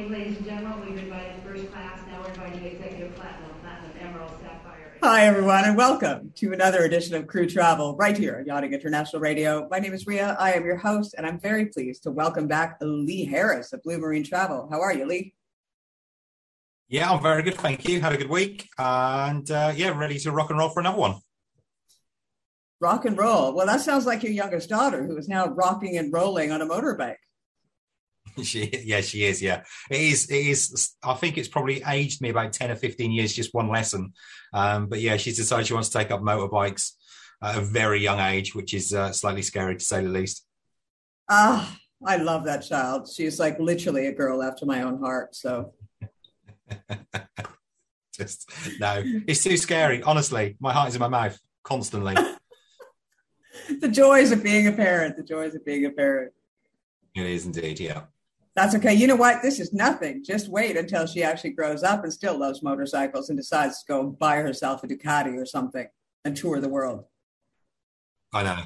evening, ladies and gentlemen. We've invited first class, now we're inviting executive platinum, emerald, sapphire. Hi, everyone, and welcome to another edition of Crew Travel right here on Yachting International Radio. My name is Ria. I am your host, and I'm very pleased to welcome back Lee Harris of Blue Marine Travel. How are you, Lee? Yeah, I'm very good. Thank you. Had a good week and ready to rock and roll for another one. Rock and roll. Well, that sounds like your youngest daughter who is now rocking and rolling on a motorbike. She is. Yeah, it is. I think it's probably aged me about 10 or 15 years, just one lesson. But yeah, she's decided she wants to take up motorbikes at a very young age, which is slightly scary to say the least. I love that child. She's like literally a girl after my own heart. So. No, it's too scary. Honestly, my heart is in my mouth constantly. The joys of being a parent. It is indeed, yeah. That's okay. You know what? This is nothing. Just wait until she actually grows up and still loves motorcycles and decides to go buy herself a Ducati or something and tour the world. I know.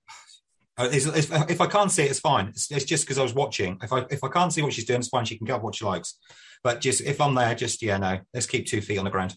If I can't see it, it's fine. It's just because I was watching. If I can't see what she's doing, it's fine. She can go what she likes. But just if I'm there, let's keep 2 feet on the ground.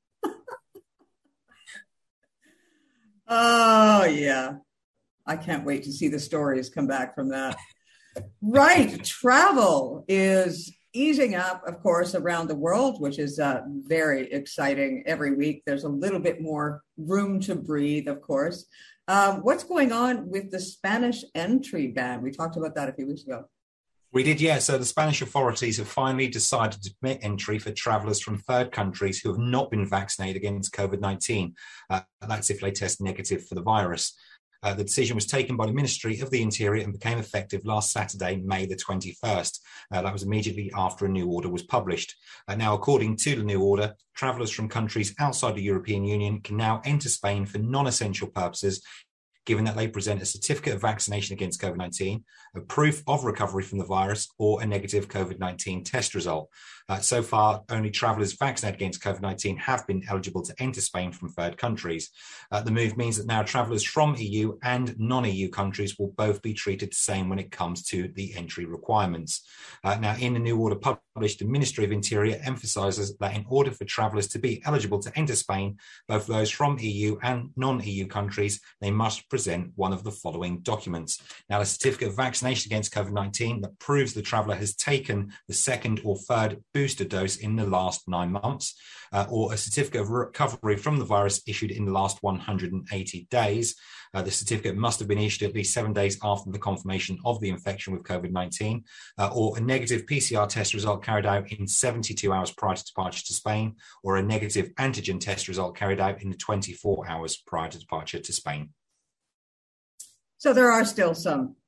Oh, yeah. I can't wait to see the stories come back from that. Right. Travel is easing up, of course, around the world, which is very exciting. Every week, there's a little bit more room to breathe, of course. What's going on with the Spanish entry ban? We talked about that a few weeks ago. We did, yeah. So the Spanish authorities have finally decided to permit entry for travellers from third countries who have not been vaccinated against COVID-19. That's if they test negative for the virus. The decision was taken by the Ministry of the Interior and became effective last Saturday, May the 21st. That was immediately after a new order was published. Now, according to the new order, travellers from countries outside the European Union can now enter Spain for non-essential purposes, given that they present a certificate of vaccination against COVID-19, a proof of recovery from the virus, or a negative COVID-19 test result. So far, only travellers vaccinated against COVID-19 have been eligible to enter Spain from third countries. The move means that now travellers from EU and non-EU countries will both be treated the same when it comes to the entry requirements. Now, in the new order published, the Ministry of Interior emphasises that in order for travellers to be eligible to enter Spain, both those from EU and non-EU countries, they must present one of the following documents. Now, a certificate of vaccination against COVID-19 that proves the traveller has taken the second or third booster dose in the last 9 months, or a certificate of recovery from the virus issued in the last 180 days. The certificate must have been issued at least 7 days after the confirmation of the infection with COVID-19, or a negative PCR test result carried out in 72 hours prior to departure to Spain, or a negative antigen test result carried out in the 24 hours prior to departure to Spain. So there are still some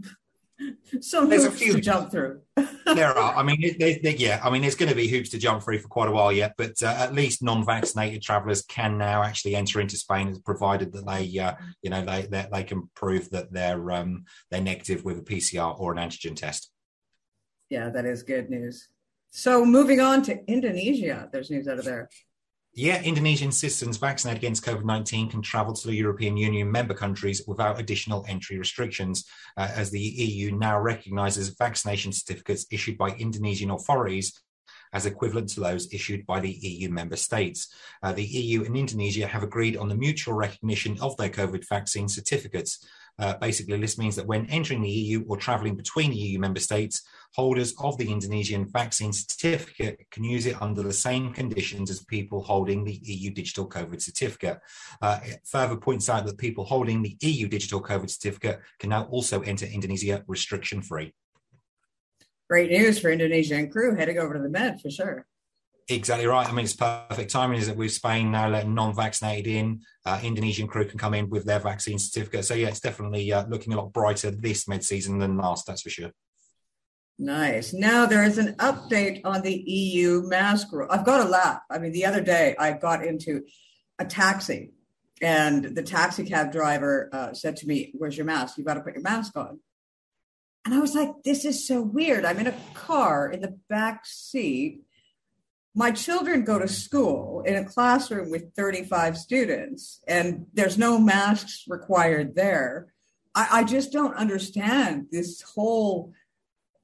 there's hoops a few to jump through. There are. I mean, there's going to be hoops to jump through for quite a while yet, but at least non-vaccinated travellers can now actually enter into Spain, provided that they can prove that they're negative with a PCR or an antigen test. Yeah, that is good news. So moving on to Indonesia, there's news out of there. Yeah, Indonesian citizens vaccinated against COVID-19 can travel to the European Union member countries without additional entry restrictions, as the EU now recognises vaccination certificates issued by Indonesian authorities as equivalent to those issued by the EU member states. The EU and Indonesia have agreed on the mutual recognition of their COVID vaccine certificates. Basically, this means that when entering the EU or travelling between EU member states, holders of the Indonesian vaccine certificate can use it under the same conditions as people holding the EU digital COVID certificate. It further points out that people holding the EU digital COVID certificate can now also enter Indonesia restriction-free. Great news for Indonesia and crew heading over to the Med for sure. Exactly right. I mean, it's perfect timing, is that with Spain now letting non-vaccinated in, Indonesian crew can come in with their vaccine certificate. So yeah, it's definitely looking a lot brighter this mid-season than last, that's for sure. Nice. Now there is an update on the EU mask rule. I've got to laugh. I mean, the other day I got into a taxi and the taxi cab driver said to me, "Where's your mask? You've got to put your mask on." And I was like, this is so weird. I'm in a car in the back seat. My children go to school in a classroom with 35 students, and there's no masks required there. I just don't understand this whole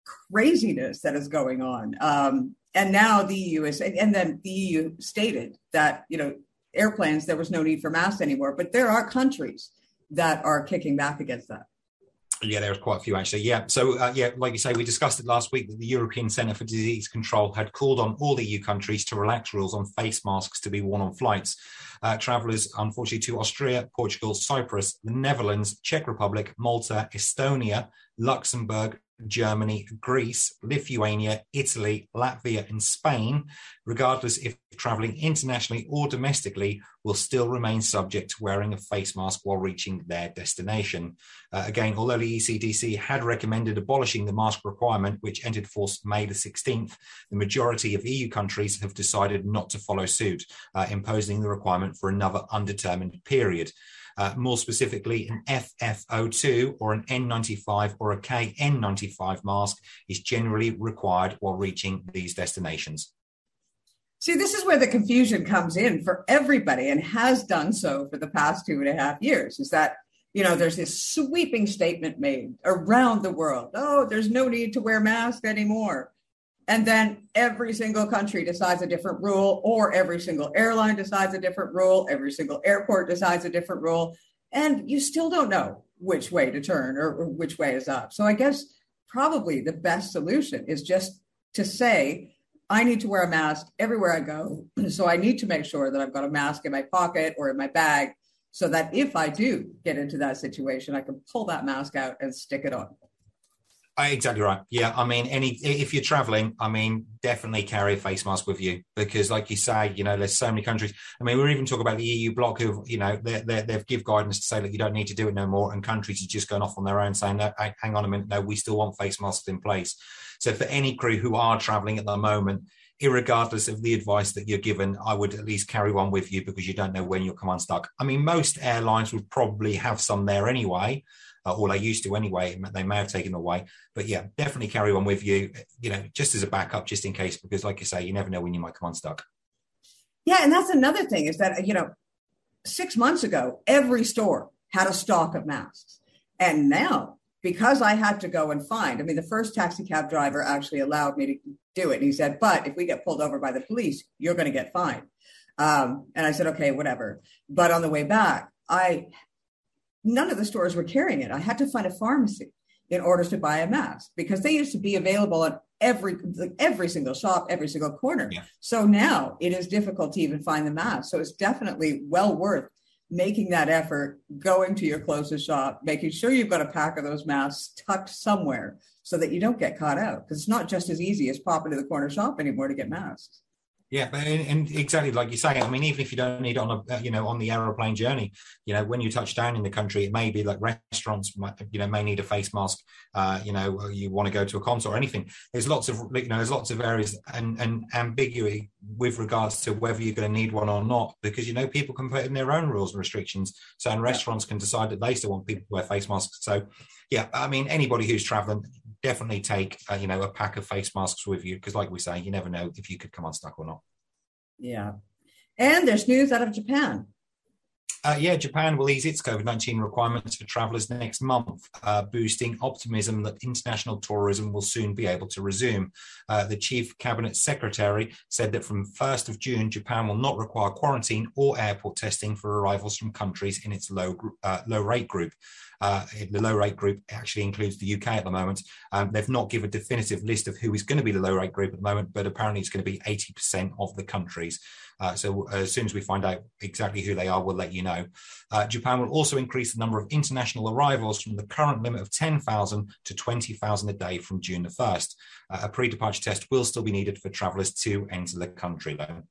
craziness that is going on. And now the EU and then the EU stated that, airplanes, there was no need for masks anymore. But there are countries that are kicking back against that. Yeah, there's quite a few actually. Yeah. So, like you say, we discussed it last week that the European Centre for Disease Control had called on all EU countries to relax rules on face masks to be worn on flights. Travellers, unfortunately, to Austria, Portugal, Cyprus, the Netherlands, Czech Republic, Malta, Estonia, Luxembourg, Germany, Greece, Lithuania, Italy, Latvia, and Spain, regardless if travelling internationally or domestically, will still remain subject to wearing a face mask while reaching their destination. Again, although the ECDC had recommended abolishing the mask requirement, which entered force May the 16th, the majority of EU countries have decided not to follow suit, imposing the requirement for another undetermined period. More specifically, an FFO2 or an N95 or a KN95 mask is generally required while reaching these destinations. See, this is where the confusion comes in for everybody and has done so for the past 2.5 years, is that, there's this sweeping statement made around the world. Oh, there's no need to wear masks anymore. And then every single country decides a different rule, or every single airline decides a different rule. Every single airport decides a different rule. And you still don't know which way to turn or which way is up. So I guess probably the best solution is just to say, I need to wear a mask everywhere I go. So I need to make sure that I've got a mask in my pocket or in my bag so that if I do get into that situation, I can pull that mask out and stick it on. Exactly right. Yeah, if you're traveling, definitely carry a face mask with you because, like you say, there's so many countries. We're even talking about the EU bloc who, they've give guidance to say that you don't need to do it no more, and countries are just going off on their own saying, no, hang on a minute, no, we still want face masks in place. So for any crew who are traveling at the moment, irregardless of the advice that you're given, I would at least carry one with you because you don't know when you'll come unstuck. Most airlines would probably have some there anyway. Or they used to anyway. They may have taken away. But yeah, definitely carry one with you, just as a backup, just in case, because like you say, you never know when you might come unstuck. Yeah, and that's another thing is that, 6 months ago, every store had a stock of masks. And now, because I had to go and find, the first taxi cab driver actually allowed me to do it. And he said, but if we get pulled over by the police, you're going to get fined. And I said, okay, whatever. But on the way back, none of the stores were carrying it. I had to find a pharmacy in order to buy a mask because they used to be available at every single shop, every single corner. Yeah. So now it is difficult to even find the mask. So it's definitely well worth making that effort, going to your closest shop, making sure you've got a pack of those masks tucked somewhere so that you don't get caught out. Because it's not just as easy as popping to the corner shop anymore to get masks. Yeah, and exactly like you say. Even if you don't need it on on the aeroplane journey, when you touch down in the country, it may be like restaurants may need a face mask. You want to go to a concert or anything. There's lots of areas and ambiguity with regards to whether you're going to need one or not, because people can put in their own rules and restrictions. So, and restaurants can decide that they still want people to wear face masks. So, yeah, anybody who's traveling, definitely take a pack of face masks with you because, like we say, you never know if you could come unstuck or not. Yeah, and there's news out of Japan. Japan will ease its COVID-19 requirements for travellers next month, boosting optimism that international tourism will soon be able to resume. The Chief Cabinet Secretary said that from 1st of June, Japan will not require quarantine or airport testing for arrivals from countries in its low-rate group. The low-rate group actually includes the UK at the moment. They've not given a definitive list of who is going to be the low-rate group at the moment, but apparently it's going to be 80% of the countries. So as soon as we find out exactly who they are, we'll let you know. Japan will also increase the number of international arrivals from the current limit of 10,000 to 20,000 a day from June the 1st. A pre-departure test will still be needed for travellers to enter the country, though.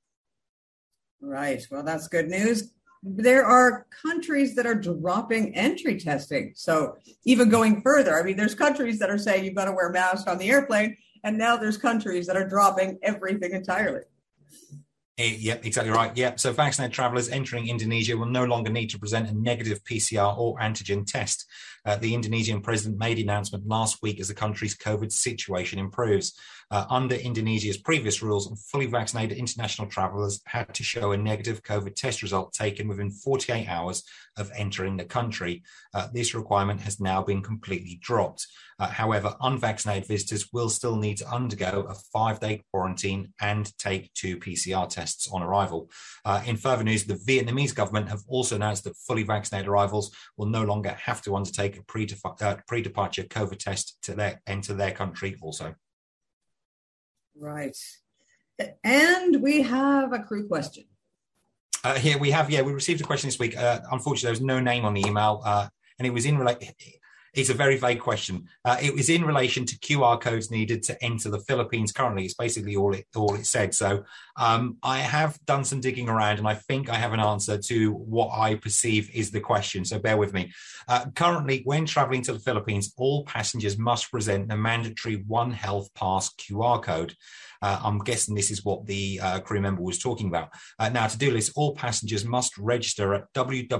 Right. Well, that's good news. There are countries that are dropping entry testing. So even going further, there's countries that are saying you've got to wear a mask on the airplane, and now there's countries that are dropping everything entirely. Yep, exactly right. Yep. So vaccinated travellers entering Indonesia will no longer need to present a negative PCR or antigen test. The Indonesian president made the announcement last week as the country's COVID situation improves. Under Indonesia's previous rules, fully vaccinated international travelers had to show a negative COVID test result taken within 48 hours of entering the country. This requirement has now been completely dropped. However, unvaccinated visitors will still need to undergo a 5-day quarantine and take 2 PCR tests on arrival. In further news, the Vietnamese government have also announced that fully vaccinated arrivals will no longer have to undertake a pre-departure COVID test to enter their country also. Right. And we have a crew question. Here we have, we received a question this week. Unfortunately, there was no name on the email, and it was it's a very vague question. It was in relation to QR codes needed to enter the Philippines currently. It's basically all it said. So I have done some digging around, and I think I have an answer to what I perceive is the question. So bear with me. Currently, when traveling to the Philippines, all passengers must present the mandatory One Health Pass QR code. I'm guessing this is what the crew member was talking about. Now, to do this, all passengers must register at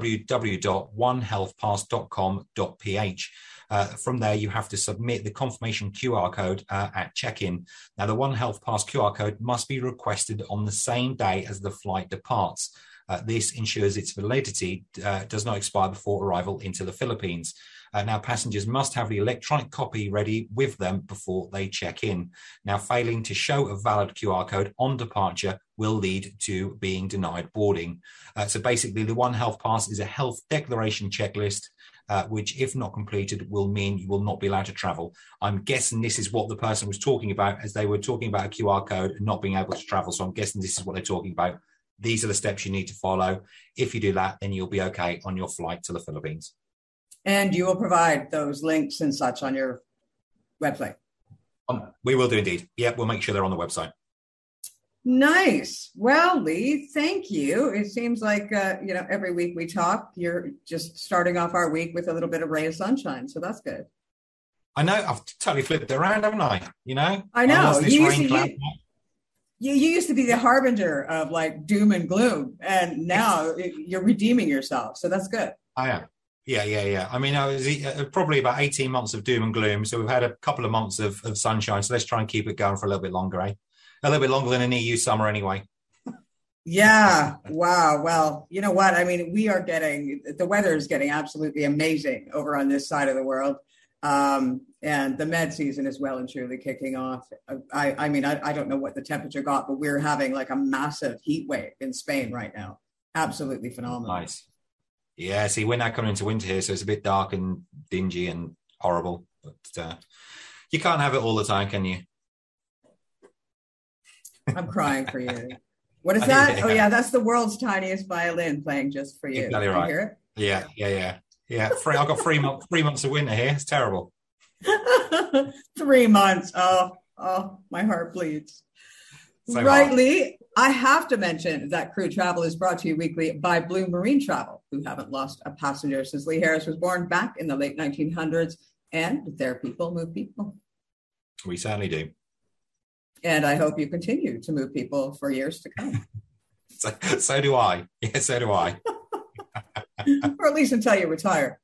www.onehealthpass.com.ph. From there, you have to submit the confirmation QR code at check-in. Now, the One Health Pass QR code must be requested on the same day as the flight departs. This ensures its validity does not expire before arrival into the Philippines. Now, passengers must have the electronic copy ready with them before they check in. Now, failing to show a valid QR code on departure will lead to being denied boarding. So basically, the One Health Pass is a health declaration checklist, which, if not completed, will mean you will not be allowed to travel. I'm guessing this is what the person was talking about as they were talking about a QR code and not being able to travel. So I'm guessing this is what they're talking about. These are the steps you need to follow. If you do that, then you'll be okay on your flight to the Philippines. And you will provide those links and such on your website. We will do indeed. Yeah, we'll make sure they're on the website. Nice. Well, Lee, thank you. It seems like, every week we talk, you're just starting off our week with a little bit of ray of sunshine. So that's good. I know. I've totally flipped it around, haven't I? I know. You used to be the harbinger of like doom and gloom, and now you're redeeming yourself. So that's good. I am. Yeah. I mean, I was probably about 18 months of doom and gloom. So we've had a couple of months of sunshine. So let's try and keep it going for a little bit longer, eh? A little bit longer than an EU summer anyway. Yeah. Wow. Well, you know what? I mean, the weather is getting absolutely amazing over on this side of the world. And the med season is well and truly kicking off. I mean, I don't know what the temperature got, but we're having like a massive heat wave in Spain right now. Absolutely phenomenal. Nice. Yeah, see, we're now coming into winter here, so it's a bit dark and dingy and horrible. But you can't have it all the time, can you? I'm crying for you. What is that? Yeah. Oh, yeah, that's the world's tiniest violin playing just for you. Exactly right. You hear it? Yeah. I've got 3 months of winter here. It's terrible. 3 months. Oh, my heart bleeds. So right, Lee, I have to mention that Crew Travel is brought to you weekly by Blue Marine Travel, who haven't lost a passenger since Lee Harris was born back in the late 1900s. And their people move people. We certainly do. And I hope you continue to move people for years to come. So do I. Yeah, so do I. Or at least until you retire.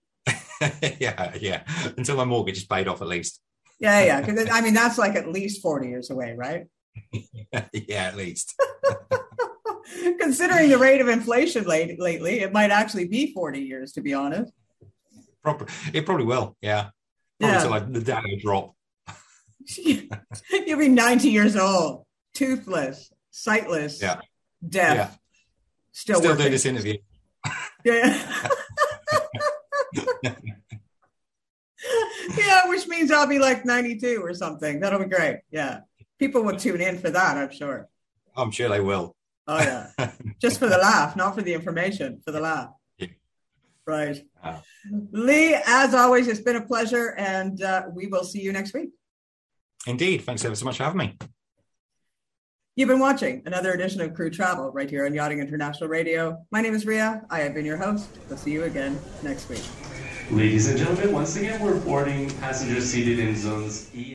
Yeah. Until my mortgage is paid off, at least. Yeah. Because I mean, that's like at least 40 years away, right? Yeah, at least. Considering the rate of inflation lately, it might actually be 40 years, to be honest. It probably will, yeah. Probably till like the day will drop. You'll be 90 years old, toothless, sightless, deaf, still working. doing this interview. Yeah. Yeah, which means I'll be like 92 or something. That'll be great. Yeah. People will tune in for that, I'm sure. I'm sure they will. Oh, yeah. Just for the laugh, not for the information, for the laugh. Yeah. Right. Lee, as always, it's been a pleasure, and we will see you next week. Indeed. Thanks ever so much for having me. You've been watching another edition of Crew Travel right here on Yachting International Radio. My name is Ria. I have been your host. We'll see you again next week. Ladies and gentlemen, once again, we're boarding passengers seated in zones E.